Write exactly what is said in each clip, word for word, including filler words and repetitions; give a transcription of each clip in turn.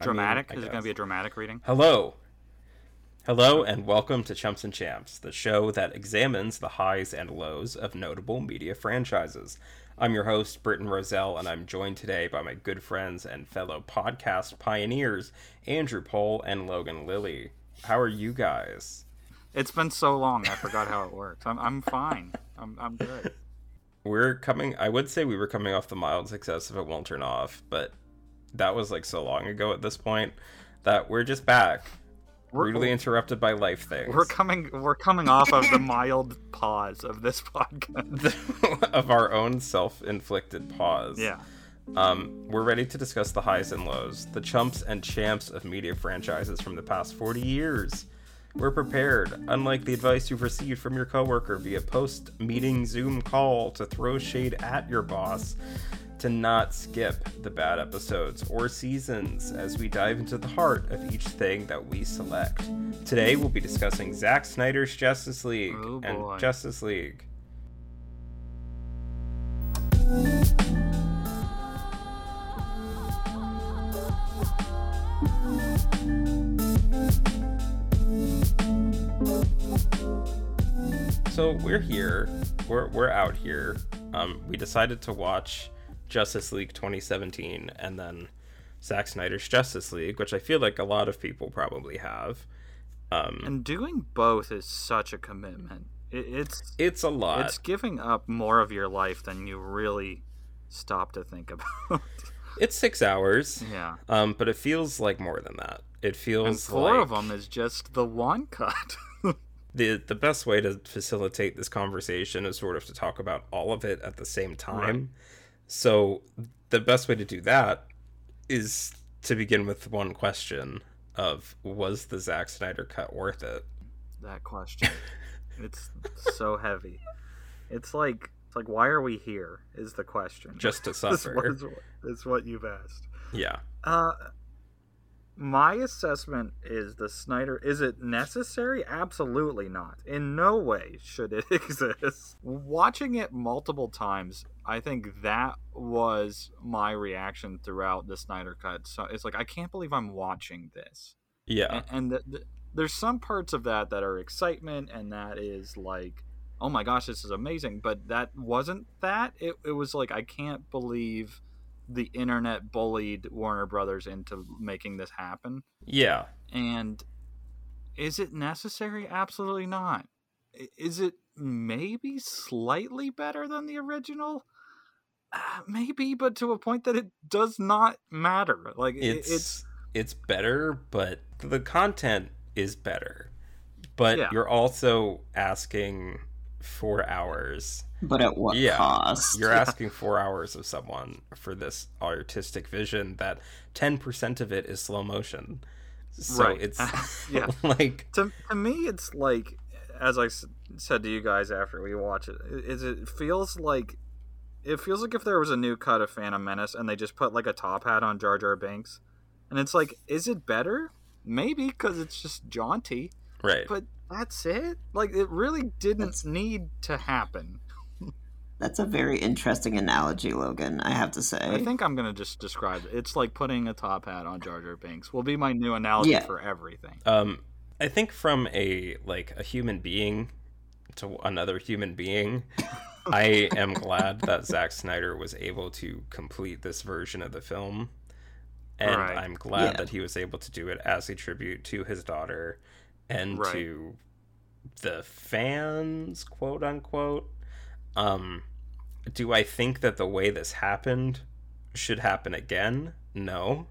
Dramatic? I mean, I Is it going to be a dramatic reading? Hello. Hello and welcome to Chumps and Champs, the show that examines the highs and lows of notable media franchises. I'm your host, Britton Roselle, and I'm joined today by my good friends and fellow podcast pioneers, Andrew Pohl and Logan Lilly. How are you guys? It's been so long, I forgot how it works. I'm I'm fine. I'm I'm good. We're coming, I would say we were coming off the mild success of It Won't Turn Off, but that was like so long ago at this point that we're just back. We're, Rudely interrupted by life things. We're coming we're coming off of the mild pause of this podcast. Of our own self-inflicted pause. Yeah. Um, we're ready to discuss the highs and lows, the chumps and champs of media franchises from the past forty years. We're prepared, unlike the advice you've received from your coworker via post-meeting Zoom call to throw shade at your boss, to not skip the bad episodes or seasons as we dive into the heart of each thing that we select. Today we'll be discussing Zack Snyder's Justice League Oh, and boy. Justice League. So we're here, we're we're out here. Um, we decided to watch Justice League twenty seventeen and then Zack Snyder's Justice League, which I feel like a lot of people probably have. Um, And doing both is such a commitment. It, it's it's a lot. it's giving up more of your life than you really stop to think about. It's six hours. Yeah. Um, but it feels like more than that. It feels And four like of them is just the one cut. the the best way to facilitate this conversation is sort of to talk about all of it at the same time. Right. So the best way to do that is to begin with one question of, was the Zack Snyder cut worth it? That question. It's so heavy. It's like it's like why are we here is the question. Just to This suffer. was- is what you've asked. Yeah. Uh my assessment is the Snyder is it necessary? Absolutely not. In no way should it exist. Watching it multiple times, I think that was my reaction throughout the Snyder cut. So it's like I can't believe I'm watching this. Yeah. And, and the, the, there's some parts of that that are excitement, and that is like, oh my gosh, this is amazing. But that wasn't that. It, it was like, I can't believe the internet bullied Warner Brothers into making this happen. Yeah. And is it necessary? Absolutely not. I- Is it maybe slightly better than the original? Uh, maybe, but to a point that it does not matter. Like it- It's it's it's better, but the content is better. But Yeah. you're also asking four hours. But at what Yeah. cost? You're asking four hours of someone for this artistic vision that ten percent of it is slow motion. So Right. it's Yeah. like, to, to me it's like, as I s- said to you guys after we watch it, is it feels like it feels like if there was a new cut of Phantom Menace and they just put like a top hat on Jar Jar Binks, and it's like, is it better? Maybe, because it's just jaunty, right. but that's it. Like it really didn't That's- need to happen. That's a very interesting analogy, Logan, I have to say. I think I'm gonna just describe it. It's like putting a top hat on Jar Jar Binks. Will be my new analogy Yeah. for everything. Um, I think from a like a human being to another human being, I am glad that Zack Snyder was able to complete this version of the film, and Right. I'm glad Yeah. that he was able to do it as a tribute to his daughter and Right. to the fans, quote unquote. Um, do I think that the way this happened should happen again? No.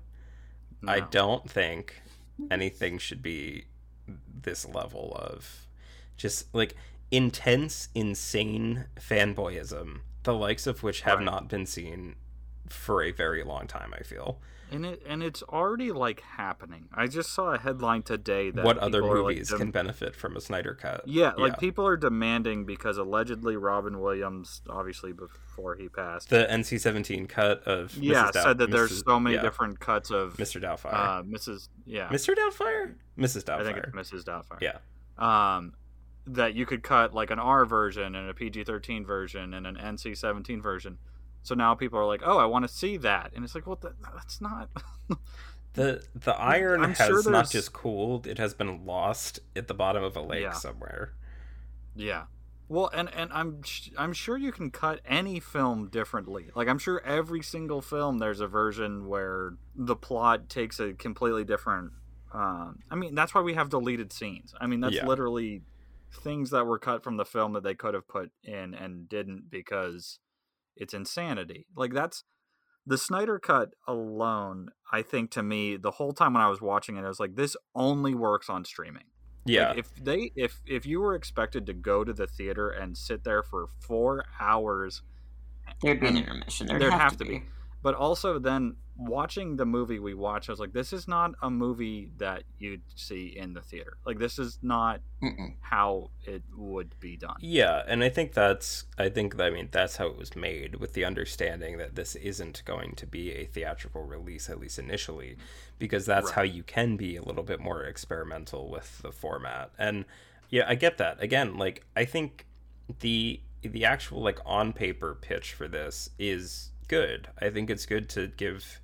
I No. don't think anything should be this level of just like intense, insane fanboyism, the likes of which have Right. not been seen for a very long time, I feel. And it and it's already like happening. I just saw a headline today that What other people are, like, movies dem- can benefit from a Snyder cut? Yeah, like people are demanding because allegedly Robin Williams, obviously before he passed, the N C seventeen cut of yeah, Missus Doub- said that there's Missus so many yeah, different cuts of Mister Doubtfire. uh, Missus Yeah, Mister Doubtfire? Missus Doubtfire. I think it's Missus Doubtfire. Yeah. Um, that you could cut like an R version and a P G thirteen version and an N C seventeen version. So now people are like, "Oh, I want to see that," and it's like, "Well, that, that's not." The the iron I'm has sure not there's- just cooled, it has been lost at the bottom of a lake Yeah. somewhere. Yeah. Well, and, and I'm sh- I'm sure you can cut any film differently. Like I'm sure every single film there's a version where the plot takes a completely different. Um, I mean, that's why we have deleted scenes. I mean, that's Yeah. literally things that were cut from the film that they could have put in and didn't because it's insanity. Like that's the Snyder cut alone. I think to me, the whole time when I was watching it, I was like, this only works on streaming. Yeah. Like if they if if you were expected to go to the theater and sit there for four hours, There'd be an and intermission. There'd, there'd have, have to to be. be. But also then watching the movie we watched, I was like, this is not a movie that you'd see in the theater. Like this is not Mm-mm. how it would be done. Yeah, and I think that's I think I mean that's how it was made, with the understanding that this isn't going to be a theatrical release, at least initially, because that's Right. how you can be a little bit more experimental with the format. And yeah, I get that. Again, like I think the the actual like on paper pitch for this is good. I think it's good to give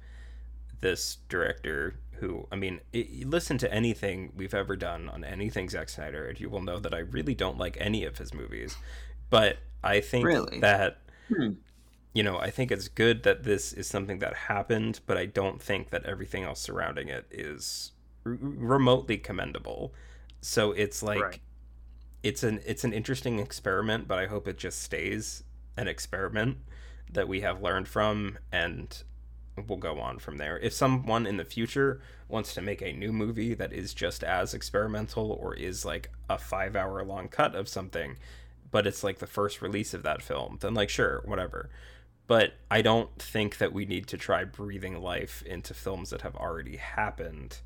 this director, who, I mean, it, listen to anything we've ever done on anything Zack Snyder, and you will know that I really don't like any of his movies. But I think Really? that, Hmm. you know, I think it's good that this is something that happened, but I don't think that everything else surrounding it is r- remotely commendable. So it's like, Right. it's an it's an interesting experiment, but I hope it just stays an experiment that we have learned from, and we'll go on from there. If someone in the future wants to make a new movie that is just as experimental, or is like a five hour long cut of something, but it's like the first release of that film, then like sure, whatever. But I don't think that we need to try breathing life into films that have already happened,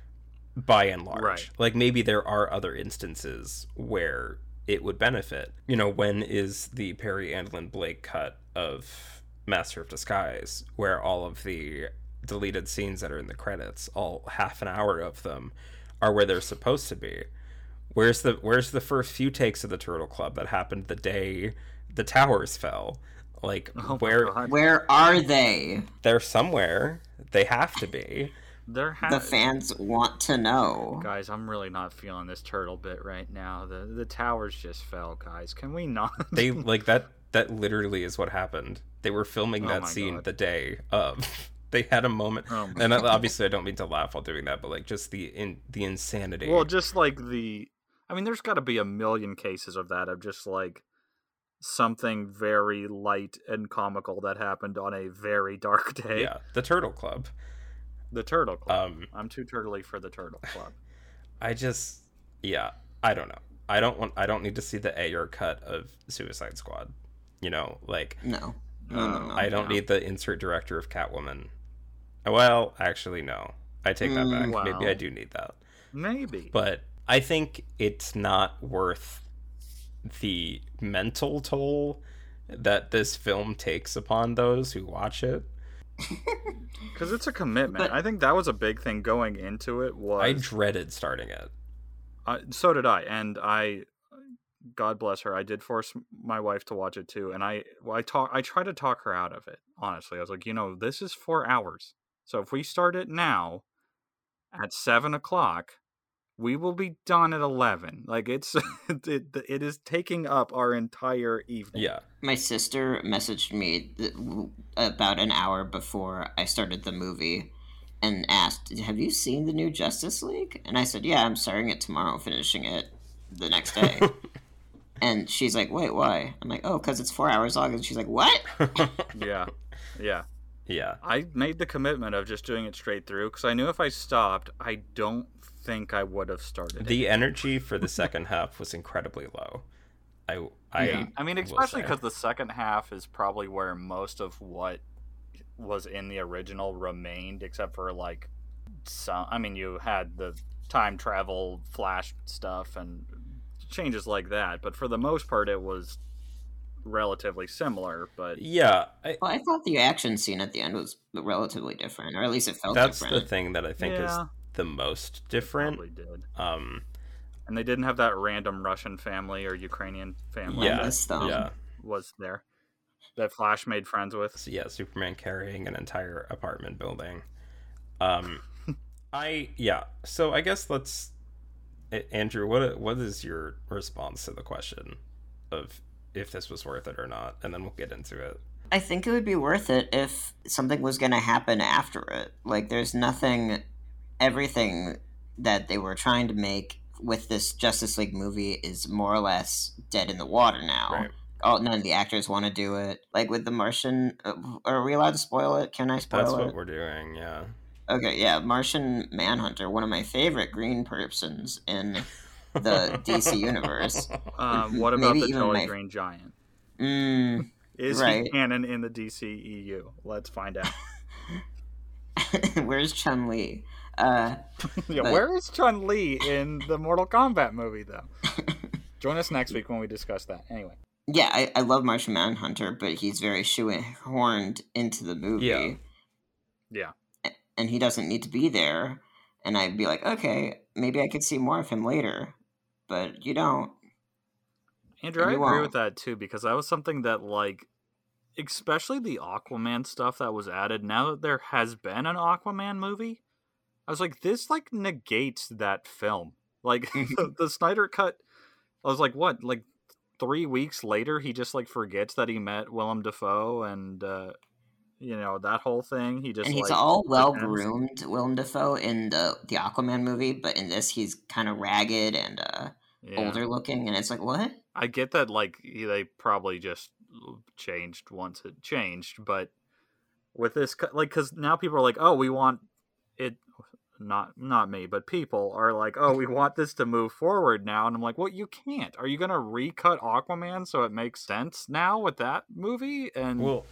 by and large. Right. Like maybe there are other instances where it would benefit. You know, when is the Perry Andlin Blake cut of Master of Disguise, where all of the deleted scenes that are in the credits, all half an hour of them, are where they're supposed to be? Where's the where's the first few takes of the Turtle Club that happened the day the towers fell? Like Oh my where God. Where are they? they're somewhere. They have to be. There ha- The fans want to know. Guys, I'm really not feeling this turtle bit right now. The the towers just fell, guys. Can we not? They like that that literally is what happened. They were filming Oh that my scene God. the day of. They had a moment, Oh my and obviously I don't mean to laugh while doing that, but like just the in the insanity. Well, just like the, I mean, there's got to be a million cases of that, of just like something very light and comical that happened on a very dark day. yeah, the Turtle Club. The Turtle Club. Um, I'm too turtly for the Turtle Club. I just, yeah, I don't know. I don't want. I don't need to see the Ayer cut of Suicide Squad. You know, like No. No, no, Uh, no. I don't no. need the insert director of Catwoman. Well, actually, no. I take that back. Mm, Maybe wow. I do need that. Maybe. But I think it's not worth the mental toll that this film takes upon those who watch it. Because it's a commitment. But- I think that was a big thing going into it. Was I dreaded starting it. Uh, so did I, and I, God bless her, I did force my wife to watch it too, and I, well, I talk, I tried to talk her out of it. Honestly, I was like, you know, this is four hours, so if we start it now, at seven o'clock, we will be done at eleven. Like it's, it, it is taking up our entire evening. Yeah. My sister messaged me th- about an hour before I started the movie and asked, "Have you seen the new Justice League?" And I said, "Yeah, I'm starting it tomorrow, finishing it the next day." And she's like, "Wait, why?" I'm like, "Oh, because it's four hours long." And she's like, "What?" yeah, yeah. Yeah. I made the commitment of just doing it straight through because I knew if I stopped, I don't think I would have started it. The energy for the second half was incredibly low. I I Yeah. I mean, will especially say. because the second half is probably where most of what was in the original remained, except for like some. I mean, you had the time travel flash stuff and changes like that, but for the most part, it was relatively similar. But Yeah, I, Well, I thought the action scene at the end was relatively different, or at least it felt that's different. the thing that I think Yeah. is the most it different. probably did. Um, And they didn't have that random Russian family or Ukrainian family yeah, that miss them. yeah, was there that Flash made friends with. so yeah. Superman carrying an entire apartment building. Um, I yeah. So I guess let's Andrew, what what is your response to the question of if this was worth it or not, and then we'll get into it. I think it would be worth it if something was going to happen after it. Like, there's nothing, everything that they were trying to make with this Justice League movie is more or less dead in the water now. Right. Oh, none of the actors want to do it. Like with The Martian, uh, are we allowed to spoil it? Can I spoil That's it? That's what we're doing, yeah. Okay, yeah, Martian Manhunter, one of my favorite green persons in the D C universe. Um, what about Maybe the Jolly my... Green Giant? Mm, Is right. he canon in the D C E U? Let's find out. Where's Chun-Li? Uh, yeah, but... Where is Chun-Li in the Mortal Kombat movie, though? Join us next week when we discuss that. Anyway. Yeah, I, I love Martian Manhunter, but he's very shoehorned into the movie. Yeah. Yeah. And he doesn't need to be there. And I'd be like, okay, maybe I could see more of him later. But you don't. Andrew, I agree won't. with that, too, because that was something that, like, especially the Aquaman stuff that was added, now that there has been an Aquaman movie, I was like, this, like, negates that film. Like, the, the Snyder Cut, I was like, what, like, three weeks later, he just, like, forgets that he met Willem Dafoe and, uh, you know, that whole thing. He just And he's like, all well-groomed, Willem Dafoe, in the, the Aquaman movie, but in this, he's kind of ragged and uh, yeah. older looking, and it's like, what? I get that, like, they probably just changed once it changed, but with this, like, because now people are like, oh, we want it, not not me, but people are like, oh, we want this to move forward now, and I'm like, well, you can't. Are you going to recut Aquaman so it makes sense now with that movie? And well,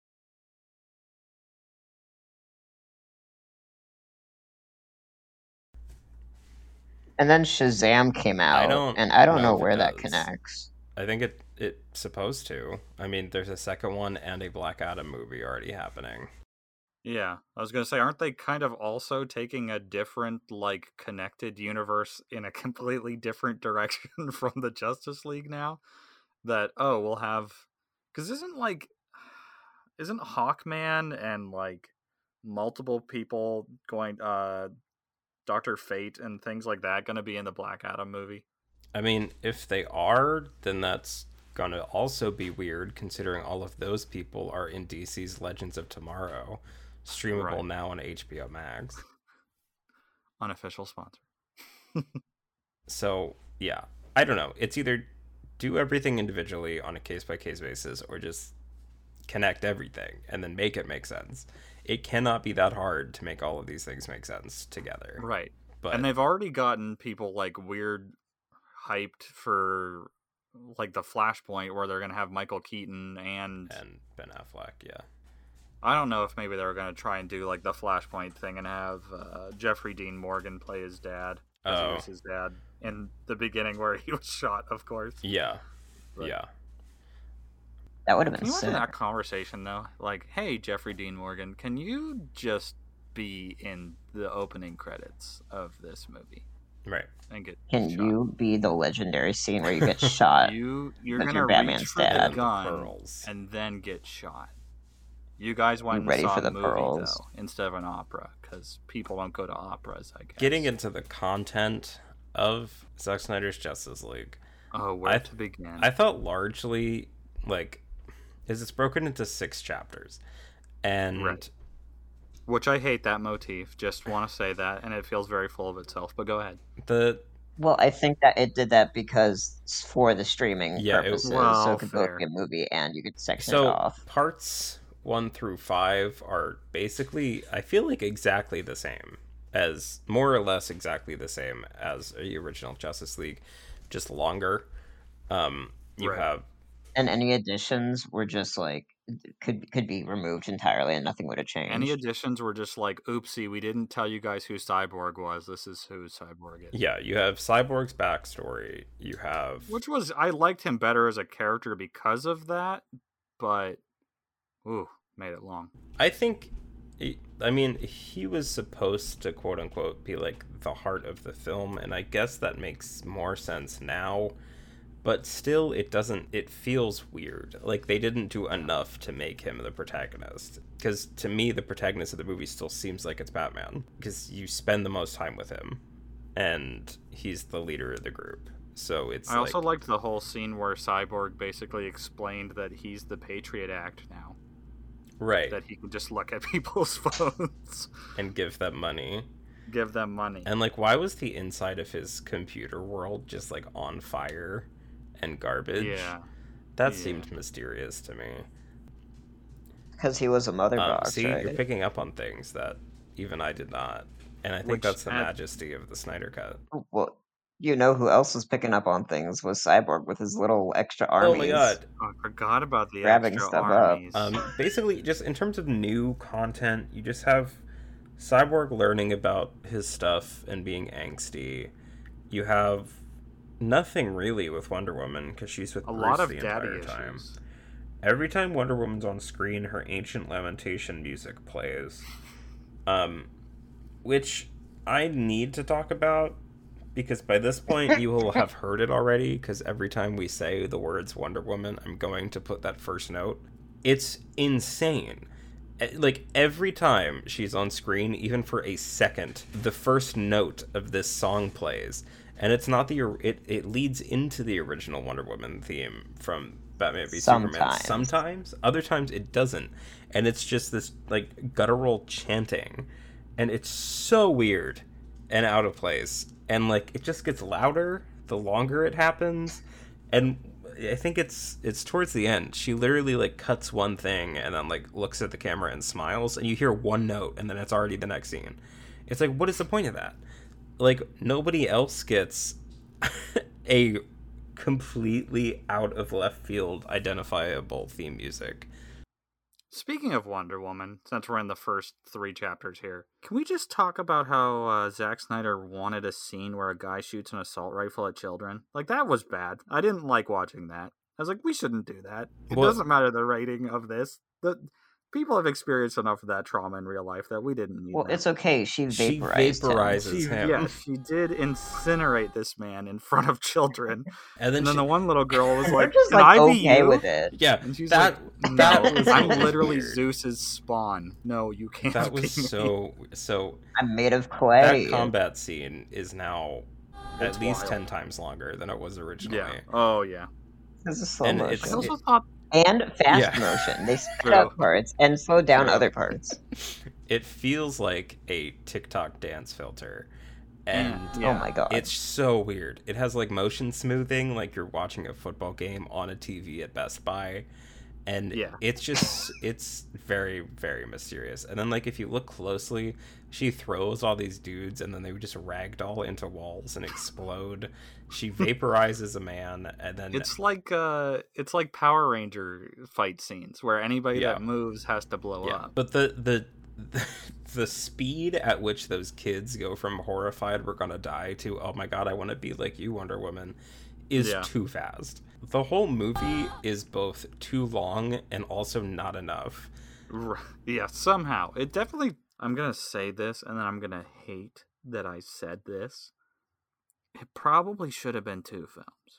and then Shazam came out, I don't and I don't know, know where that connects. I think it it's supposed to. I mean, there's a second one and a Black Adam movie already happening. Yeah, I was gonna say, aren't they kind of also taking a different, like, connected universe in a completely different direction from the Justice League now? That, oh, we'll have, because isn't like, isn't Hawkman and like multiple people going, uh, Doctor Fate and things like that going to be in the Black Adam movie? I mean, if they are, then that's going to also be weird, considering all of those people are in D C's Legends of Tomorrow, streamable right. now on H B O Max. Unofficial sponsor. So, yeah. I don't know. It's either do everything individually on a case-by-case basis, or just connect everything and then make it make sense. It cannot be that hard to make all of these things make sense together. Right. But and they've already gotten people like weird hyped for like the Flashpoint where they're going to have Michael Keaton and and Ben Affleck, yeah. I don't know if maybe they were going to try and do like the Flashpoint thing and have uh, Jeffrey Dean Morgan play his dad. As oh. he was his dad in the beginning where he was shot, of course. Yeah. But yeah. That would have been can you sick. Imagine that conversation, though? Like, hey, Jeffrey Dean Morgan, can you just be in the opening credits of this movie? Right. And get Can shot. you be the legendary scene where you get shot? you, you're going to reach for dad. the gun and then get shot. You guys went and ready saw for the a movie, pearls. though, instead of an opera, because people don't go to operas, I guess. Getting into the content of Zack Snyder's Justice League. Oh, where I, to begin? I thought largely, like, is it's broken into six chapters. And... Right. Which I hate that motif. Just want to say that, and it feels very full of itself. But go ahead. The Well, I think that it did that because it's for the streaming yeah, purposes, it, well, so it could fair. both be a movie and you could section so it off. Parts one through five are basically, I feel like, exactly the same as, more or less exactly the same as the original Justice League, just longer. Um, you right. have, and any additions were just like could could be removed entirely, and nothing would have changed. Any additions were just like, oopsie, we didn't tell you guys who Cyborg was. This is who Cyborg is. Yeah, you have Cyborg's backstory. You have, which was, I liked him better as a character because of that, but ooh, made it long. I think, I mean, he was supposed to, quote unquote, be like the heart of the film, and I guess that makes more sense now. but still it doesn't, it feels weird. Like they didn't do enough to make him the protagonist. Because to me, the protagonist of the movie still seems like it's Batman, because you spend the most time with him, and he's the leader of the group. So it's I like... also liked the whole scene where Cyborg basically explained that he's the Patriot Act now. Right. That he can just look at people's phones. And give them money. Give them money. And, like, why was the inside of his computer world just, like, on fire and garbage? Yeah. That yeah. seemed mysterious to me. Because he was a mother Um, box, see, right? you're picking up on things that even I did not. And I think Which that's the add- majesty of the Snyder Cut. Well, you know who else was picking up on things was Cyborg with his little extra armies. Oh my god. Oh, I forgot about the Grabbing extra stuff up. armies. Um, basically, just in terms of new content, you just have Cyborg learning about his stuff and being angsty. You have nothing really with Wonder Woman, because she's with a Bruce lot of the daddy entire issues. time. Every time Wonder Woman's on screen, her Ancient Lamentation music plays. Um, which I need to talk about, because by this point you will have heard it already, because every time we say the words Wonder Woman, I'm going to put that first note. It's insane. Like, every time she's on screen, even for a second, the first note of this song plays. And it's not the... It, it leads into the original Wonder Woman theme from Batman v Superman. Sometimes. Sometimes. Other times it doesn't. And it's just this, like, guttural chanting. And it's so weird and out of place. And, like, it just gets louder the longer it happens. And I think it's it's towards the end. She literally, like, cuts one thing and then, like, looks at the camera and smiles. And you hear one note and then it's already the next scene. It's like, what is the point of that? Like, nobody else gets a completely out of left field identifiable theme music. Speaking of Wonder Woman, since we're in the first three chapters here, can we just talk about how uh, Zack Snyder wanted a scene where a guy shoots an assault rifle at children? Like, that was bad. I didn't like watching that. I was like, we shouldn't do that. It Well- doesn't matter the rating of this. The people have experienced enough of that trauma in real life that we didn't need Well, that. it's okay. She She vaporized him. vaporizes She, him. yeah, she did incinerate this man in front of children. And then, And then she, the one little girl was They're like, just "Can like I be okay you?" with it. yeah, And she's that, like, that "No, was I'm so literally weird. Zeus's spawn. No, you can't That be was me." so, so, I'm made of clay. that combat scene is now It's at least wild. ten times longer than it was originally. Yeah. Oh, yeah. This is slow And motion. it's- I also it- thought And fast Yeah. motion. They speed True. up parts and slow down True. other parts. It feels like a TikTok dance filter. And Yeah. Oh my god. it's so weird. It has, like, motion smoothing, like you're watching a football game on a T V at Best Buy. And Yeah. it's just, it's very, very mysterious. And then, like, if you look closely, she throws all these dudes and then they would just ragdoll into walls and explode. She vaporizes a man, and then it's like uh, it's like Power Ranger fight scenes where anybody Yeah. that moves has to blow yeah. up. But the the the speed at which those kids go from horrified we're gonna die to oh my god I want to be like you, Wonder Woman, is Yeah. too fast. The whole movie is both too long and also not enough. R- Yeah, somehow it definitely. I'm gonna say this, and then I'm gonna hate that I said this. It probably should have been two films.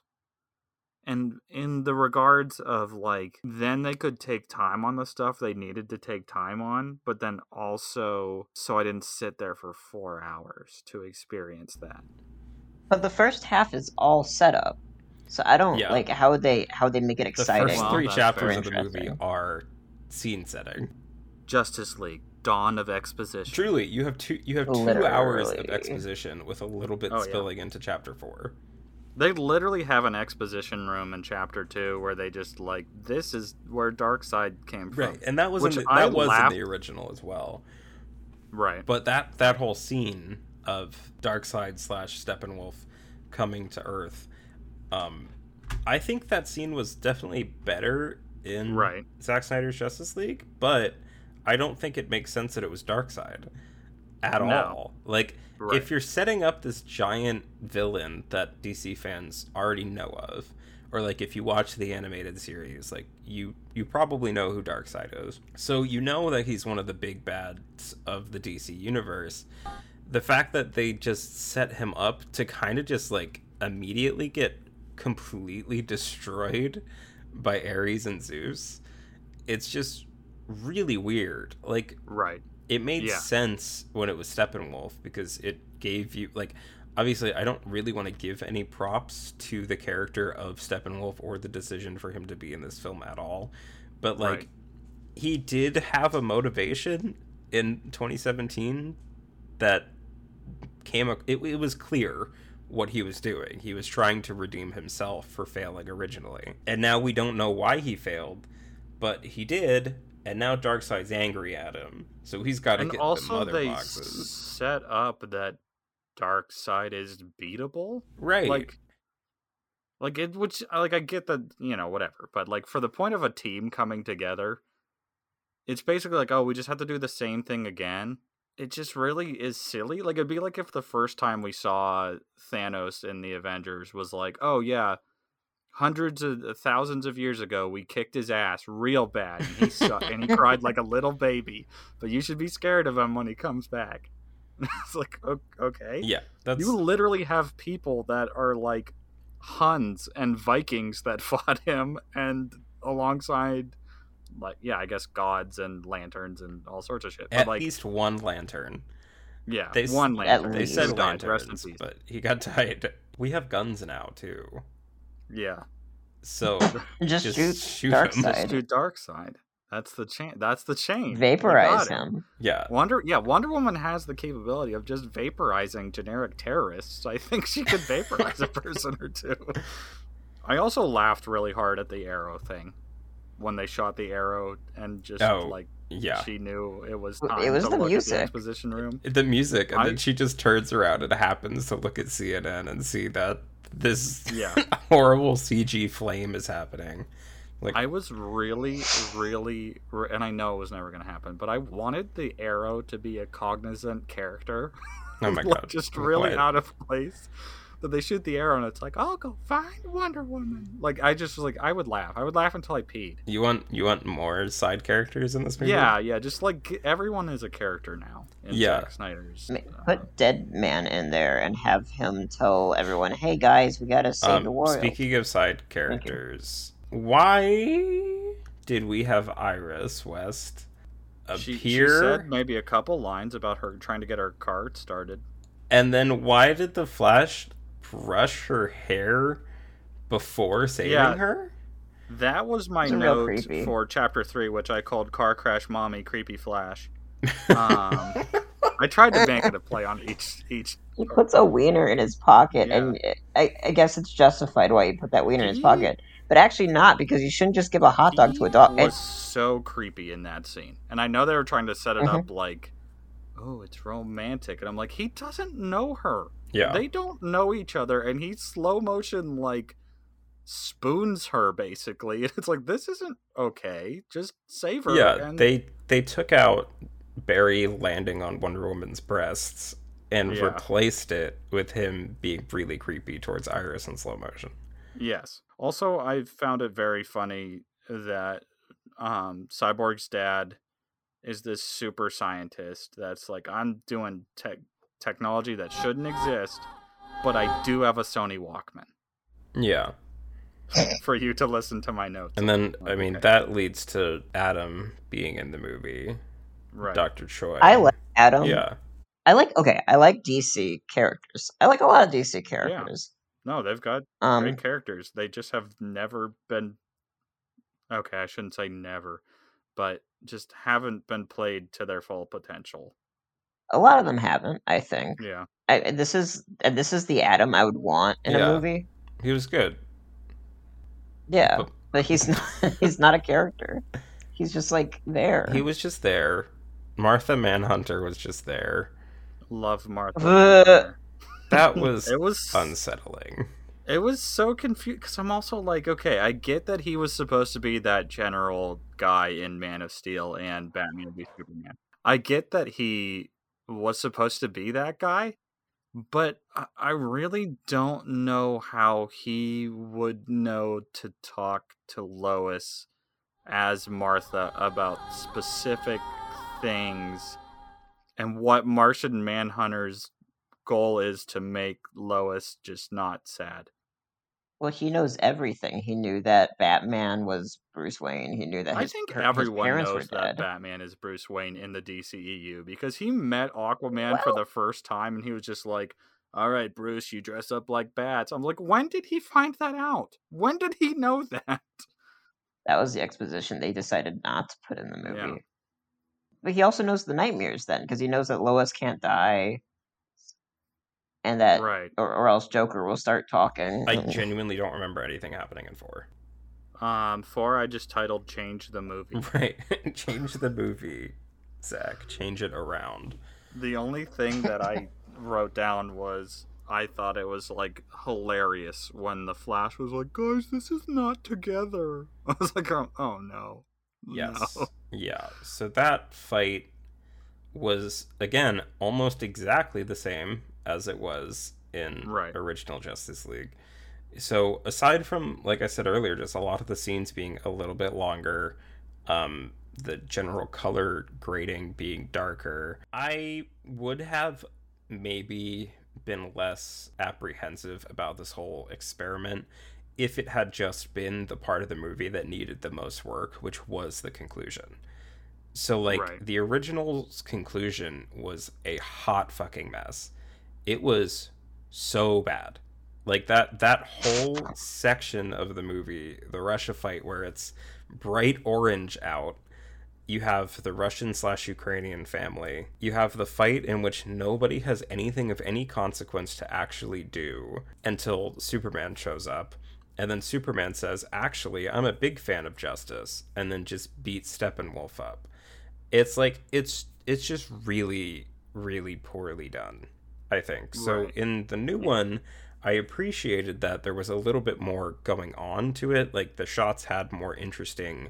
And in the regards of, like, then they could take time on the stuff they needed to take time on, but then also so I didn't sit there for four hours to experience that. But the first half is all set up. So I don't Yeah. like how they how they make it The exciting. first Well, three that's chapters very of the movie interesting. are scene setting. Justice League, Dawn of Exposition. Truly, you have two you have two hours of Literally. exposition with a little bit Oh, yeah. spilling into chapter four. They literally have an exposition room in chapter two where they just, like, this is where Darkseid came from. Right, and that was in Which the, I that was laughed- in the original as well. Right. But that that whole scene of Darkseid slash Steppenwolf coming to Earth, um, I think that scene was definitely better in Right. Zack Snyder's Justice League, but I don't think it makes sense that it was Darkseid at No. all. Like, Right. if you're setting up this giant villain that D C fans already know of, or like if you watch the animated series, like you you probably know who Darkseid is. So you know that he's one of the big bads of the D C universe. The fact that they just set him up to kind of just like immediately get completely destroyed by Ares and Zeus. It's just really weird. Like, Right. it made Yeah. sense when it was Steppenwolf because it gave you, like, obviously I don't really want to give any props to the character of Steppenwolf or the decision for him to be in this film at all, but like Right. he did have a motivation in twenty seventeen that came it, it was clear what he was doing. He was trying to redeem himself for failing originally, and now we don't know why he failed, but he did. And now Darkseid's angry at him, so he's got to And get also, the mother they boxes. s- set up that Darkseid is beatable. Right. Like, like it, which like I get that, you know, whatever. But like for the point of a team coming together, it's basically like, oh, we just have to do the same thing again. It just really is silly. Like it'd be like if the first time we saw Thanos in the Avengers was like, oh yeah, hundreds of thousands of years ago, we kicked his ass real bad, and he su- and he cried like a little baby. But you should be scared of him when he comes back. It's like, o- okay, Yeah, that's you literally have people that are like Huns and Vikings that fought him, and alongside, like, yeah, I guess gods and lanterns and all sorts of shit. But at like, least one lantern. yeah, They s- one lantern. They least. said who died. Rest in lanterns, peace. but he got died. We have guns now too, Yeah, so Just, just shoot, shoot Dark him. just Side. do Darkseid. That's the chain. That's the chain. You Vaporize got it. him. Yeah, Wonder, yeah, Wonder Woman has the capability of just vaporizing generic terrorists. I think she could vaporize a person or two. I also laughed really hard at the arrow thing when they shot the arrow and just Oh, like yeah. she knew it was It time was to the look music. at the exposition room. The music, and I- then she just turns around and happens to look at C N N and see that this Yeah. horrible C G flame is happening. Like, I was really, really, and I know it was never going to happen, but I wanted the arrow to be a cognizant character. oh my Like, god, just really What? out of place. That they shoot the arrow and it's like, I'll go find Wonder Woman. Like, I just was like, I would laugh. I would laugh until I peed. You want you want more side characters in this movie? Yeah, yeah. Just like everyone is a character now in Yeah. Zack Snyder's. Ma- uh, Put Dead Man in there and have him tell everyone, "Hey guys, we gotta save the Um, world." speaking of side characters, why did we have Iris West she, appear? she said maybe a couple lines about her trying to get her cart started. And then why did the Flash brush her hair before saving Yeah. her? That was my It's real note creepy. for chapter three, which I called "Car Crash Mommy Creepy Flash." Um, I tried to make it a play on each each. He puts a wiener in his pocket, Yeah. and I, I guess it's justified why he put that wiener in his He- pocket, but actually not, because you shouldn't just give a hot dog to a dog. He was It's, so creepy in that scene, and I know they were trying to set it Mhm. up like, oh, it's romantic, and I'm like, he doesn't know her. Yeah. They don't know each other, and he slow motion like spoons her basically. It's like, this isn't okay. Just save her. Yeah, and... they they took out Barry landing on Wonder Woman's breasts and Yeah. replaced it with him being really creepy towards Iris in slow motion. Yes. Also, I found it very funny that um, Cyborg's dad is this super scientist that's like, I'm doing tech technology that shouldn't exist, but I do have a Sony Walkman Yeah. for you to listen to my notes. And then, I Like, mean, okay. that leads to Adam being in the movie, Right. Doctor Choi. I like Adam. Yeah. I like okay. I like D C characters. I like a lot of D C characters. No, they've got Um, great characters. They just have never been. Okay, I shouldn't say never, but just haven't been played to their full potential. a lot of them haven't. I think. Yeah. I, this is and this is the Adam I would want in Yeah. a movie. He was good. Yeah, But- but he's not. He's not a character. He's just like there. He was just there. Martha Manhunter was just there. Love Martha. Uh, Manhunter. That was It was unsettling. It was so confused because I'm also like, okay, I get that he was supposed to be that general guy in Man of Steel and Batman v Superman. I get that he was supposed to be that guy, but I- I really don't know how he would know to talk to Lois as Martha about specific things and what Martian Manhunter's goal is to make Lois just not sad. Well, he knows everything. He knew that Batman was Bruce Wayne. He knew that I his, think per- his everyone parents were knows that dead. Batman is Bruce Wayne in the D C E U because he met Aquaman Well- for the first time and he was just like, all right, Bruce, you dress up like bats. I'm like, when did he find that out? When did he know that? That was the exposition they decided not to put in the movie. Yeah. But he also knows the nightmares then, because he knows that Lois can't die, and that, Right. or, or else Joker will start talking. I genuinely don't remember anything happening in four. Um, four, I just titled Change the Movie. Right. Change the movie, Zach. Change it around. The only thing that I wrote down was I thought it was like hilarious when the Flash was like, guys, this is not together. I was like, oh, oh no. Yes. No. Yeah. So that fight was, again, almost exactly the same as it was in Right. original Justice League. So aside from, like I said earlier, just a lot of the scenes being a little bit longer, um, the general color grading being darker, I would have maybe been less apprehensive about this whole experiment if it had just been the part of the movie that needed the most work, which was the conclusion. So, like, Right. the original's conclusion was a hot fucking mess. It was so bad. Like, that that whole section of the movie, the Russia fight, where it's bright orange out, you have the Russian slash Ukrainian family. You have the fight in which nobody has anything of any consequence to actually do until Superman shows up. And then Superman says, actually, I'm a big fan of justice. And then just beats Steppenwolf up. It's like, it's it's just really, really poorly done, I think. So Right. in the new one, I appreciated that there was a little bit more going on to it. Like, the shots had more interesting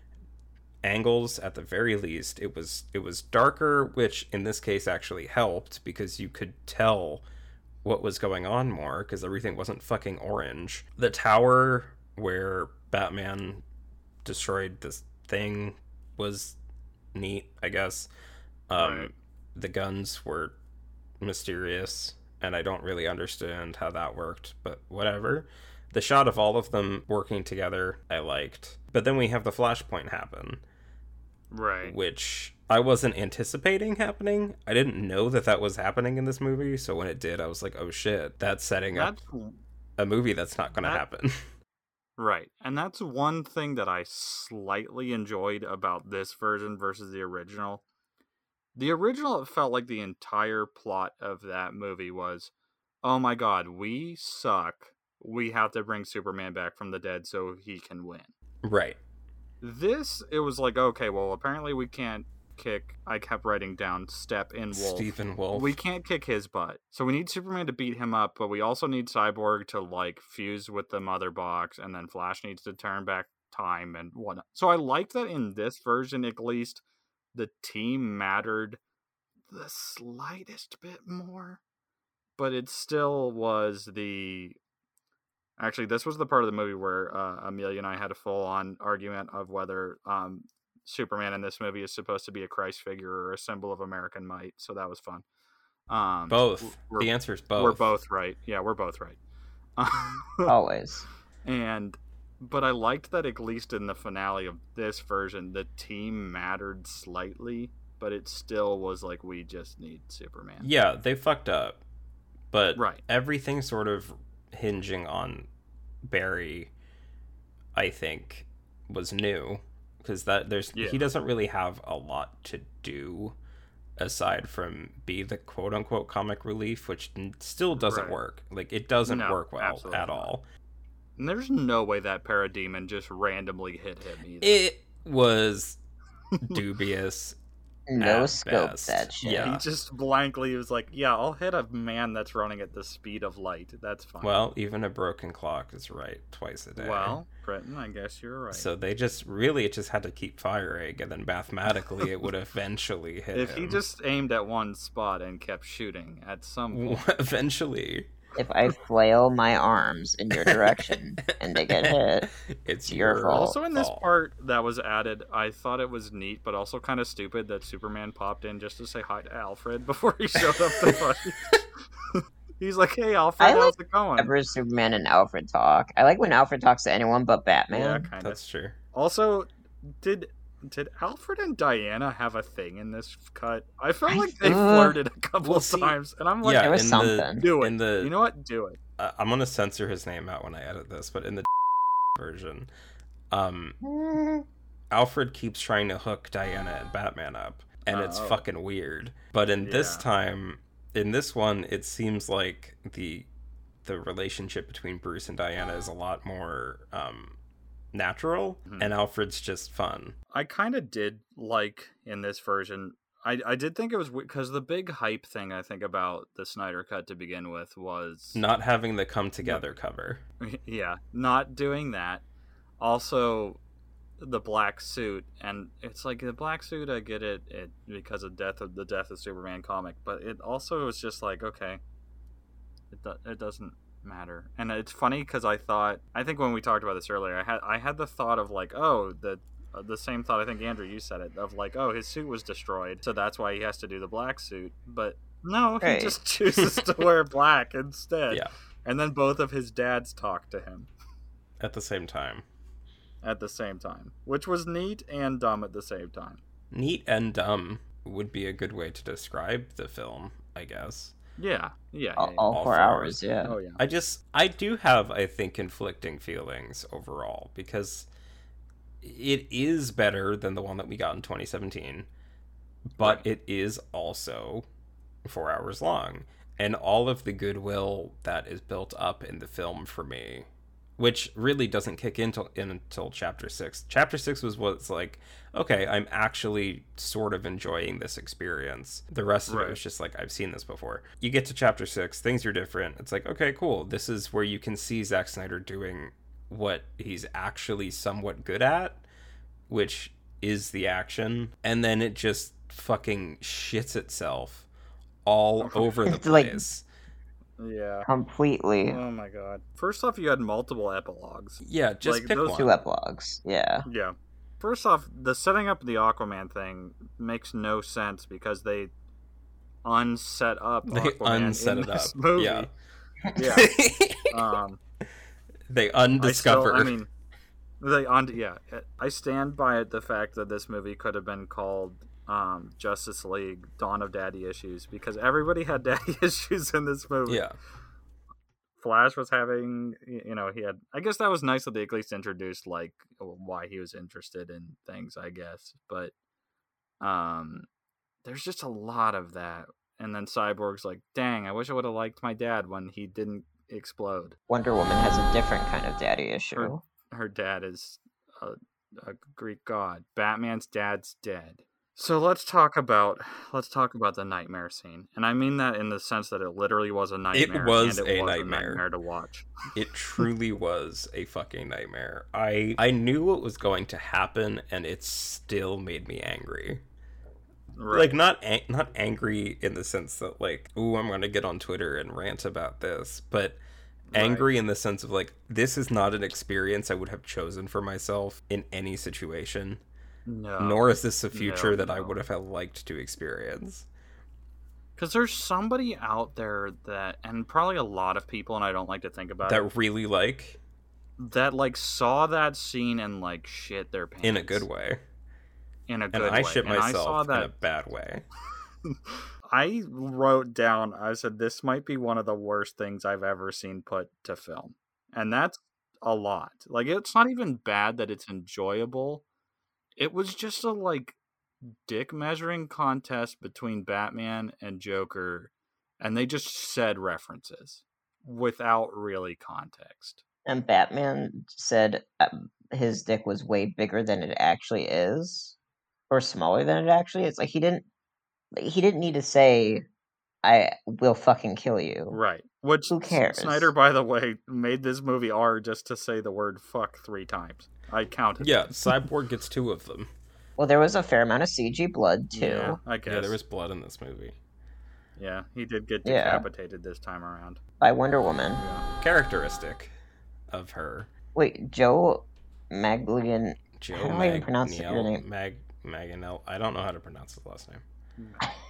angles at the very least. It was it was darker, which in this case actually helped because you could tell what was going on more because everything wasn't fucking orange. The tower where Batman destroyed this thing was neat, I guess. Um, Right. The guns were mysterious, and I don't really understand how that worked, but whatever. The shot of all of them working together, I liked. But then we have the Flashpoint happen, Right. which I wasn't anticipating happening. I didn't know that that was happening in this movie, so when it did, I was like, oh shit, that's setting up That's a movie that's not going to that- happen. right. And that's one thing that I slightly enjoyed about this version versus the original. The original, it felt like the entire plot of that movie was, oh my god, we suck. We have to bring Superman back from the dead so he can win. Right. This, it was like, okay, well, apparently we can't kick, I kept writing down Step in Wolf. Stephen Wolf. We can't kick his butt. So we need Superman to beat him up, but we also need Cyborg to, like, fuse with the mother box, and then Flash needs to turn back time and whatnot. So I liked that in this version, at least, the team mattered the slightest bit more. But it still was the... Actually, this was the part of the movie where uh, Amelia and I had a full-on argument of whether um, Superman in this movie is supposed to be a Christ figure or a symbol of American might. So that was fun. Um, Both. we're- The answer is both. We're both right. Yeah, we're both right. Always. And, but I liked that at least in the finale of this version, the team mattered slightly, but it still was like, we just need Superman. Yeah, they fucked up. But Right. everything sort of hinging on Barry, I think, was new. Because that there's Yeah. he doesn't really have a lot to do aside from be the quote unquote comic relief, which n- still doesn't Right. work. Like, it doesn't No, work well absolutely at not. all. And there's no way that Parademon just randomly hit him either. It was dubious. No At scope best. that shit. Yeah. He just blankly was like, yeah, I'll hit a man that's running at the speed of light. That's fine. Well, even a broken clock is right twice a day. Well, Britton, I guess you're right. So they just really it just had to keep firing, and then mathematically it would eventually hit if him. he just aimed at one spot and kept shooting at some point. eventually, If I flail my arms in your direction and they get hit, it's your your fault. Also, in this fault. part that was added, I thought it was neat, but also kind of stupid that Superman popped in just to say hi to Alfred before he showed up to fight. He's like, "Hey, Alfred, I like how's it going?" Whenever Superman and Alfred talk. I like when Alfred talks to anyone but Batman. Yeah, kind of. That's true. Also, did did Alfred and Diana have a thing in this cut? I felt I- like they uh, flirted a couple well, of see, times, and I'm like, yeah, there was in something. the "Do it." in the You know what? Do it. uh, I'm gonna censor his name out when I edit this, but in the version, um, Mm, Alfred keeps trying to hook Diana and Batman up, and it's Oh. fucking weird. But in this Yeah. time, in this one, it seems like the the relationship between Bruce and Diana is a lot more um, natural, Mhm. and Alfred's just fun. I kind of did like in this version. I, I did think it was because the big hype thing I think about the Snyder Cut to begin with was Not having the come together cover. yeah, not doing that. Also, the black suit, and it's like the black suit. I get it, it because of death of the Death of Superman comic, but it also was just like okay, it do, it doesn't matter. And it's funny because I thought I think when we talked about this earlier, I had I had the thought of like oh the. Uh, the same thought I think Andrew you said it of like oh his suit was destroyed so that's why he has to do the black suit, but no he Right. just chooses to wear black instead. Yeah. And then both of his dads talk to him At the same time. at the same time, which was neat and dumb at the same time. Neat and dumb would be a good way to describe the film, I guess. Yeah, yeah, all, yeah, yeah. all All four four hours, yeah. Oh yeah, I just, I do have, I think, conflicting feelings overall, because it is better than the one that we got in twenty seventeen, but Right. it is also four hours long. And all of the goodwill that is built up in the film for me, which really doesn't kick in, till, in until chapter six. Chapter six was what's like, okay, I'm actually sort of enjoying this experience. The rest of Right. it was just like, I've seen this before. You get to chapter six, things are different. It's like, okay, cool. This is where you can see Zack Snyder doing what he's actually somewhat good at, which is the action. And then it just fucking shits itself all over the It's like- place. yeah. Completely. Oh my god. First off, you had multiple epilogues. Yeah, just Like, pick those one. Two epilogues, yeah. Yeah. First off, the setting up the Aquaman thing makes no sense because they unset up They Aquaman unset in it this up. movie. Yeah. Yeah. Um, They I still, undiscovered. I mean, they on yeah. I stand by it. The fact that this movie could have been called um, Justice League: Dawn of Daddy Issues because everybody had daddy issues in this movie. yeah. Flash was having, you know, he had. I guess that was nice that they at least introduced like why he was interested in things. I guess, but um, there's just a lot of that. And then Cyborg's like, "Dang, I wish I would have liked my dad when he didn't explode." Wonder Woman has a different kind of daddy issue. Her, her dad is a, a Greek god. Batman's dad's dead. So let's talk about let's talk about the nightmare scene, and I mean that in the sense that it literally was a nightmare. was and it a was nightmare. a nightmare to watch. It truly was a fucking nightmare. I I knew what was going to happen, and it still made me angry. Right. Like not ang- not angry in the sense that like, ooh, I'm gonna get on Twitter and rant about this, but angry in the sense of like, this is not an experience I would have chosen for myself in any situation. no, Nor is this a future No, that I no. would have liked to experience. because there's somebody out there that, and probably a lot of people, and I don't like to think about it, That really like that like saw that scene and like shit their pants in a good way. in a And good I way. shit And I saw myself in that a bad way. I wrote down, I said, this might be one of the worst things I've ever seen put to film. And that's a lot. Like, it's not even bad that it's enjoyable. It was just a, like, dick measuring contest between Batman and Joker. And they just said references without really context. And Batman said um, his dick was way bigger than it actually is, or smaller than it actually is. Like he didn't, like, he didn't need to say, "I will fucking kill you." Right. Which, Who cares? Snyder, by the way, made this movie R just to say the word fuck three times. I counted. Yeah, them. Cyborg gets two of them. Well, there was a fair amount of C G blood too. Yeah, I guess. Yeah, there was blood in this movie. Yeah, he did get Yeah. decapitated this time around. By Wonder Woman. Yeah. Characteristic of her. Wait, Joe Maglian. Joe How do I even pronounce Magniel- your name? Mag Maganel. I don't know how to pronounce his last name. Yeah,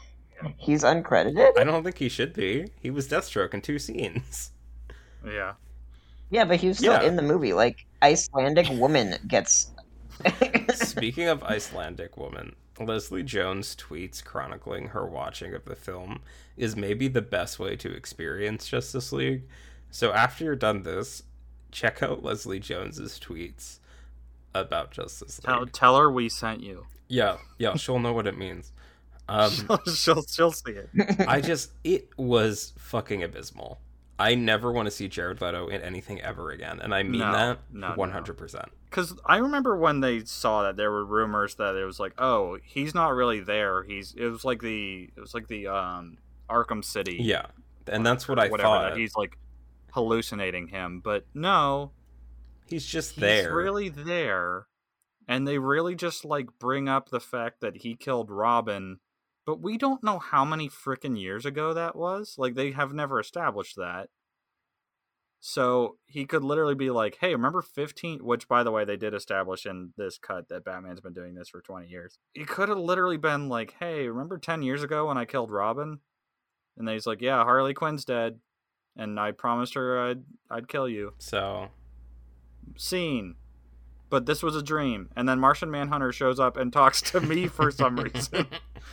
He's uncredited? I don't think he should be. He was Deathstroke in two scenes. Yeah. Yeah, but he was still Yeah. in the movie. Like, Icelandic woman gets... Speaking of Icelandic woman, Leslie Jones' tweets chronicling her watching of the film is maybe the best way to experience Justice League. So after you're done this, check out Leslie Jones's tweets about Justice League. Tell, tell her we sent you. Yeah, yeah, she'll know what it means. Um, she'll, she'll see it. I just, it was fucking abysmal. I never want to see Jared Leto in anything ever again, and I mean No, that no, no. one hundred percent. Because I remember when they saw that, there were rumors that it was like, oh, he's not really there. He's it was like the it was like the um Arkham City. Yeah, and that's what I whatever, thought. That he's like hallucinating him, but no, He's just he's there. really there, and they really just like bring up the fact that he killed Robin, but we don't know how many freaking years ago that was. Like, they have never established that. So he could literally be like, hey, remember fifteen, which by the way, they did establish in this cut that Batman's been doing this for twenty years. He could have literally been like, hey, remember ten years ago when I killed Robin? And then he's like, yeah, Harley Quinn's dead. And I promised her I'd, I'd kill you. So, Scene. But this was a dream. And then Martian Manhunter shows up and talks to me for some reason.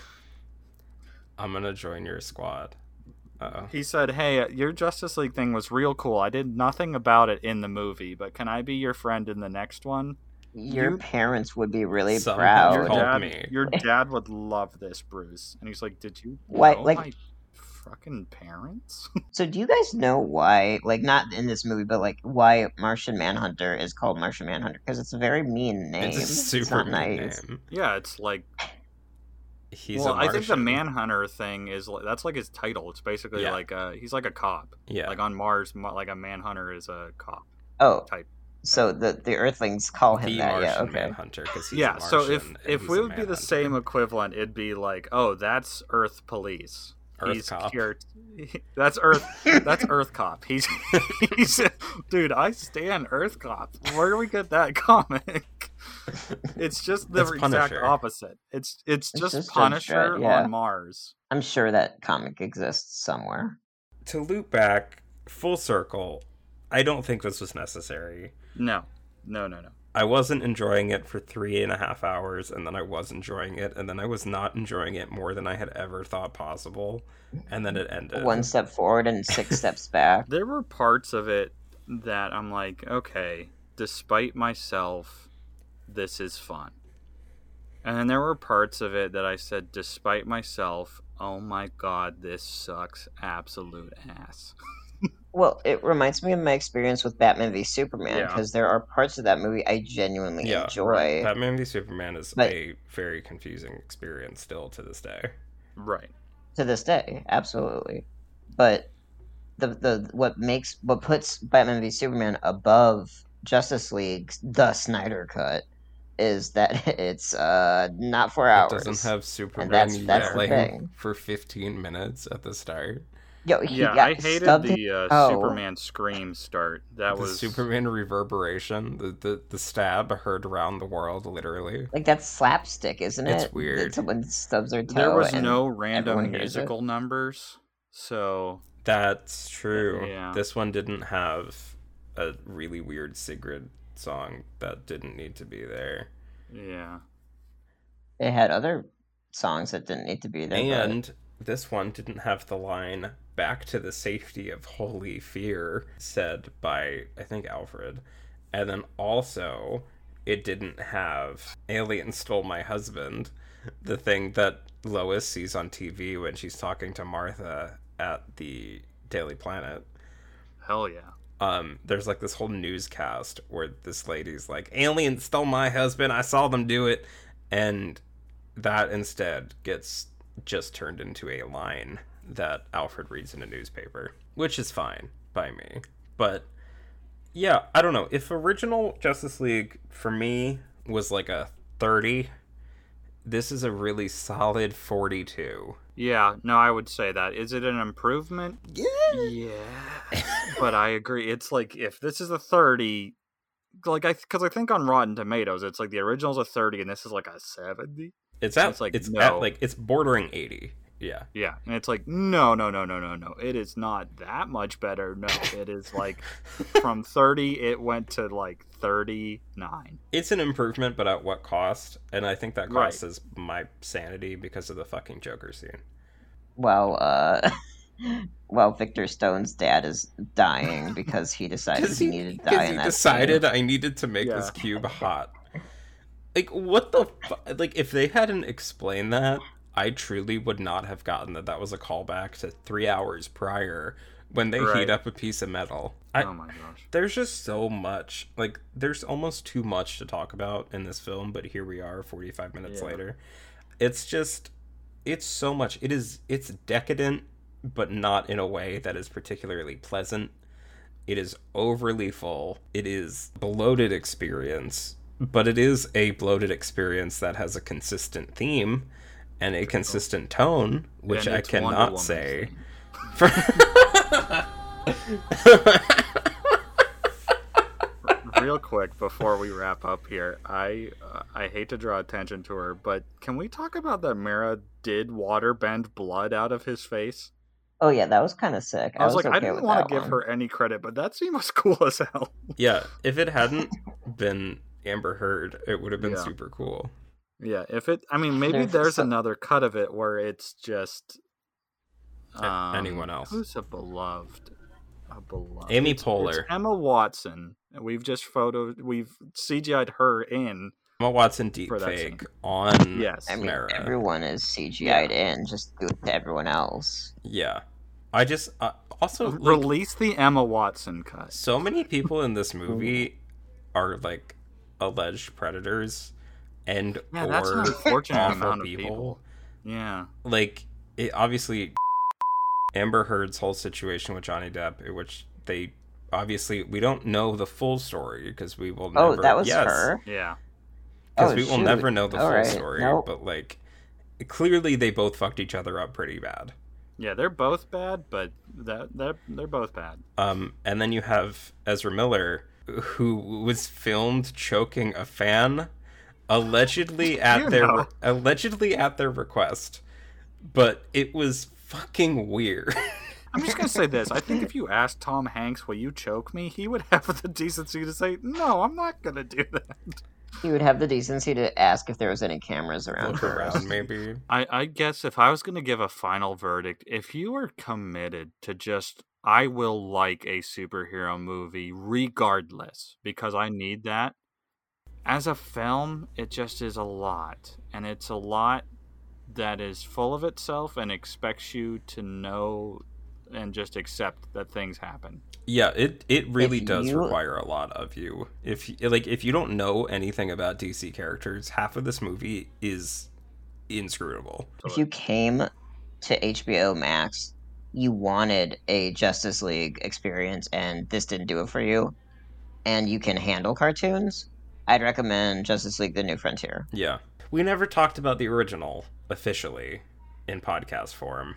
I'm gonna join your squad. Uh-oh. He said, hey, your Justice League thing was real cool. I did nothing about it in the movie, but can I be your friend in the next one? Your You- parents would be really Someone proud. Your called dad, me. your dad would love this, Bruce. And he's like, did you Why- know like- my fucking parents? So do you guys know why, like, not in this movie, but, like, why Martian Manhunter is called Martian Manhunter? Because it's a very mean name. It's a super not mean nice. name. Yeah, it's like, He's well, a I think the Martian. Manhunter thing is, like, that's like his title. It's basically Yeah. like, uh, he's like a cop. Yeah. Like on Mars, mo- like a Manhunter is a cop Oh, type. so the, the Earthlings call him the that, Martian yeah, okay. Manhunter, because he's Yeah, a so Martian if and if he's we a would be the Manhunter. same equivalent, it'd be like, oh, that's Earth Police. Earth he's Cop. Here, that's Earth. That's Earth Cop. He's he's dude. I stand Earth Cop. Where do we get that comic? It's just the That's exact Punisher. It's opposite. It's it's just, just Judge Punisher Dredd, yeah. on Mars. I'm sure that comic exists somewhere. To loop back full circle, I don't think this was necessary. No, no, no, no. I wasn't enjoying it for three and a half hours, and then I was enjoying it, and then I was not enjoying it more than I had ever thought possible, and then it ended. One step forward and six steps back. There were parts of it that I'm like, okay, despite myself, this is fun. And then there were parts of it that I said, despite myself, oh my god, this sucks absolute ass. Well, it reminds me of my experience with Batman v Superman, Yeah. because there are parts of that movie I genuinely Yeah, enjoy. Batman v Superman is But- a very confusing experience still to this day. Right. To this day, absolutely. But the the what makes what puts Batman v Superman above Justice League, the Snyder Cut, is that it's uh not four It hours. doesn't have Superman that's- that's the yelling thing. for fifteen minutes at the start. Yo, he Yeah, got I hated stubbed the uh, toe. Superman scream start. That the was Superman reverberation, the, the the stab heard around the world, literally. Like, that's slapstick, isn't it? It's weird. That someone stubs their toe. There was and no random everyone hears it. musical numbers, so That's true. Yeah. This one didn't have a really weird Sigrid song that didn't need to be there. yeah. They had other songs that didn't need to be there. but- And this one didn't have the line "back to the safety of holy fear" said by, I think, Alfred. And then also, it didn't have "Alien stole my husband," the thing that Lois sees on T V when she's talking to Martha at the Daily Planet. Hell yeah. Um, there's like this whole newscast where this lady's like, "Aliens stole my husband, I saw them do it," and that instead gets just turned into a line that Alfred reads in a newspaper, which is fine by me. But yeah, I don't know. If original Justice League for me was like a thirty, this is a really solid forty-two. Yeah, no, I would say that. Is it an improvement? Yeah. Yeah. But I agree. It's like, if this is a thirty, like, I, because I think on Rotten Tomatoes, it's like the original's a thirty and this is like a seventy. It's at It's like, it's no. at like it's bordering eighty. Yeah. Yeah, and it's like, no, no, no, no, no, no. It is not that much better. No, it is like from thirty, it went to like thirty-nine. It's an improvement, but at what cost? And I think that cost Right. is my sanity because of the fucking Joker scene. Well, uh, well, Victor Stone's dad is dying because he decided he, he needed to die in he that decided scene. I needed to make Yeah. this cube hot. Like, what the fu- like, if they hadn't explained that, I truly would not have gotten that that was a callback to three hours prior when they Right. heat up a piece of metal. I, Oh my gosh. There's just so much. Like, there's almost too much to talk about in this film, but here we are forty-five minutes Yeah. later. It's just, it's so much. It is, it's decadent, but not in a way that is particularly pleasant. It is overly full. It is bloated experience, but it is a bloated experience that has a consistent theme and a consistent tone, which And I it's Wonder cannot Woman's say. thing. Real quick before we wrap up here, I uh, I hate to draw attention to her, but can we talk about that Mara did water bend blood out of his face? Oh yeah, that was kind of sick. I was, like, okay I didn't with want that to give one. her any credit, but that scene was cool as hell. Yeah, if it hadn't been Amber Heard, it would have been Yeah. super cool. Yeah, if it, I mean, maybe There's there's so- another cut of it where it's just A- um, anyone else. Who's a beloved? A beloved. Amy It's- Poehler. It's Emma Watson. We've just photo. We've C G I'd her in. Emma Watson For that deepfake scene. on Yes. I mean, Mara. everyone is C G I'd in. Just do it to everyone else. Yeah. I just, uh, also, like, Release the Emma Watson cut. so many people in this movie are, like, alleged predators and Yeah, that's an or unfortunate awful amount of people. people. Yeah. Like, it, obviously, Amber Heard's whole situation with Johnny Depp, in which they, obviously, we don't know the full story, because we will never... Oh, that was yes, her. Yeah. Because Oh, we will shoot. never know the All full right. story, Nope. but, like, clearly they both fucked each other up pretty bad. Yeah, they're both bad, but that that they're both bad. Um, and then you have Ezra Miller, who was filmed choking a fan, allegedly at You their know. allegedly at their request, but it was fucking weird. I'm just gonna say this. I think if you asked Tom Hanks, "Will you choke me?" he would have the decency to say, "No, I'm not gonna do that." He would have the decency to ask if there was any cameras around. Look first. around, maybe. I, I guess if I was gonna give a final verdict, if you are committed to just, I will like a superhero movie regardless because I need that. As a film, it just is a lot, and it's a lot that is full of itself and expects you to know and just accept that things happen. Yeah, it it really If does you- require a lot of you. If y- like if you don't know anything about D C characters, half of this movie is inscrutable. If you came to H B O Max, you wanted a Justice League experience, and this didn't do it for you, and you can handle cartoons, I'd recommend Justice League: The New Frontier. Yeah. We never talked about the original officially in podcast form.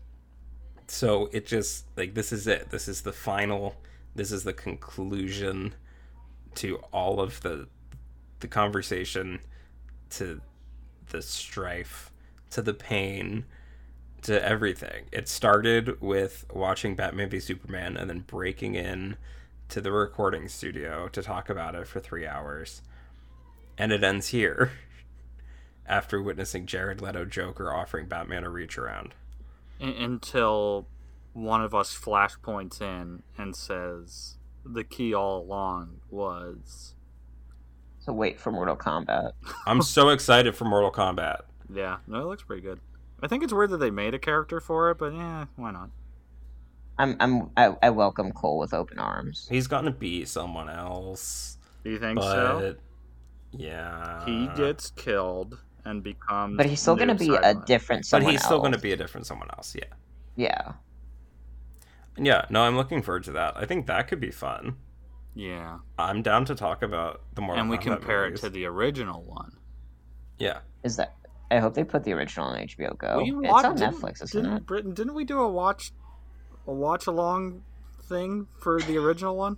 So it just, like, this is it. This is the final, this is the conclusion to all of the the conversation, to the strife, to the pain, to everything. It started with watching Batman v Superman and then breaking in to the recording studio to talk about it for three hours. And it ends here, after witnessing Jared Leto Joker offering Batman a reach around. Un- until one of us flashpoints in and says the key all along was, So wait for Mortal Kombat. I'm so excited for Mortal Kombat. yeah, no, it looks pretty good. I think it's weird that they made a character for it, but yeah, why not? I'm I'm I, I welcome Cole with open arms. He's gonna be someone else, Do you think but so? yeah, He gets killed and becomes. But he's still new going to be a Cyberman. different but someone he's still else. gonna be a different someone else. Yeah, Yeah. yeah. No, I'm looking forward to that. I think that could be fun. Yeah, I'm down to talk about the Mortal and we Kombat compare movies. it to the original one. Yeah, Is that... I hope they put the original on H B O Go. We It's watched- on didn't- Netflix, isn't didn't, it? Britain, didn't we do a watch, a watch along thing for the original one?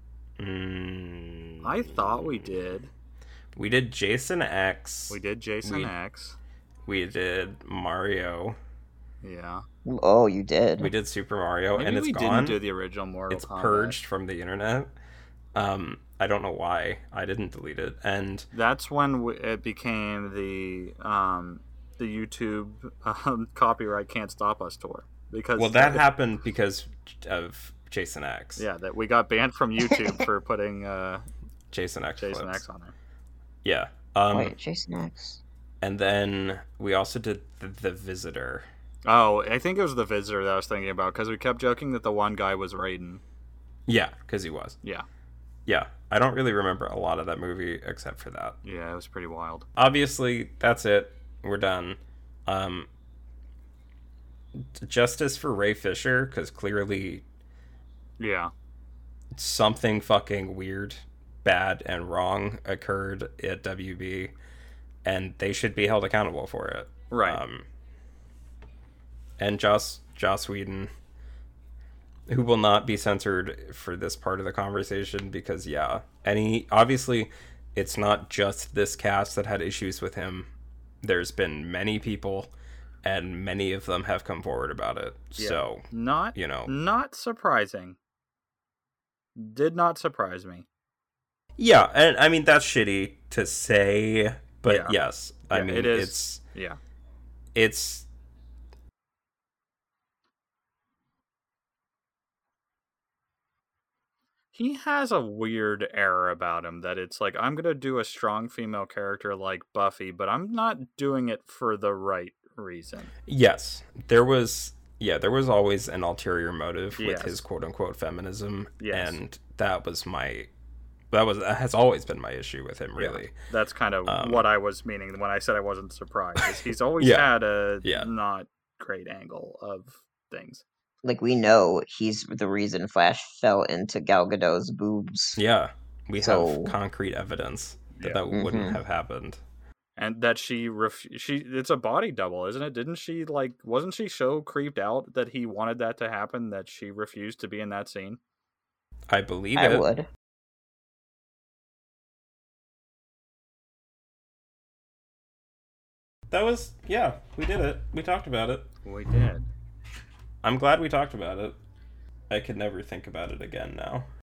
mm, I thought we did. we did Jason X. We did Jason We- X. We did Mario. Yeah. Oh, you did. We did Super Mario, Maybe and it's we gone. didn't do the original Mortal It's Kombat. purged from the internet. Um, I don't know why. I didn't delete it. And That's when w- it became the um, the YouTube um, copyright can't stop us tour. Because well, that happened because of Jason X. Yeah, that we got banned from YouTube for putting uh, Jason X. Jason clips. X on there. Yeah. Um, Wait, Jason X. And then we also did the, the Visitor. Oh, I think it was the Visitor that I was thinking about because we kept joking that the one guy was Raiden. Yeah, because he was. Yeah. Yeah. I don't really remember a lot of that movie except for that. Yeah, it was pretty wild. Obviously, that's it. We're done. Um, justice for Ray Fisher, because clearly Yeah. something fucking weird, bad, and wrong occurred at W B, and they should be held accountable for it. Right. Um, and Joss Joss Whedon, who will not be censored for this part of the conversation, because yeah, any obviously it's not just this cast that had issues with him. There's been many people, and many of them have come forward about it. Yeah. So Not, you know, not surprising. Did not surprise me. yeah, and I mean that's shitty to say, but Yeah. yes, I Yeah, mean it is. it's Yeah. it's He has a weird air about him that it's like, I'm going to do a strong female character like Buffy, but I'm not doing it for the right reason. yes, there was yeah, there was always an ulterior motive with Yes. his quote unquote feminism, Yes. and that was my that was that has always been my issue with him, really. Yeah, that's kind of Um, what I was meaning when I said I wasn't surprised. is He's always Yeah. had a Yeah. not great angle of things. Like, we know he's the reason Flash fell into Gal Gadot's boobs. Yeah, we So- have concrete evidence that Yeah. that wouldn't Mhm. have happened. And that she ref- she it's a body double, isn't it? Didn't she like wasn't she so creeped out that he wanted that to happen that she refused to be in that scene? I believe I it. would. That was yeah, we did it. We talked about it. We did. I'm glad we talked about it. I could never think about it again now.